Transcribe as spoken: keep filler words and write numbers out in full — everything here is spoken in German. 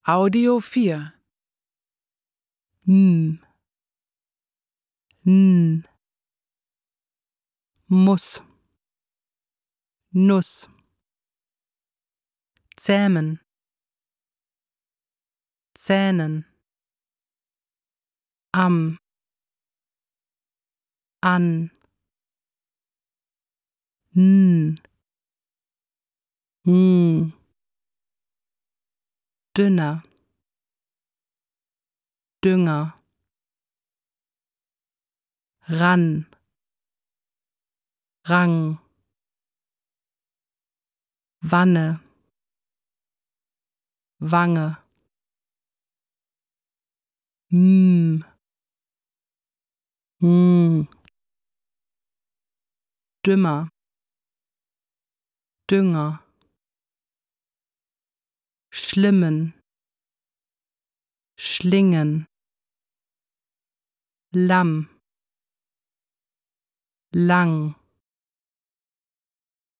Audio vier. N, N, muss, Nuss, zähmen, zähnen, am, an, n, n, dünner, Dünger, ran, Rang, Wanne, Wange, m, m, dümmer, Dünger, schlimmen, Schlingen, Lamm, lang,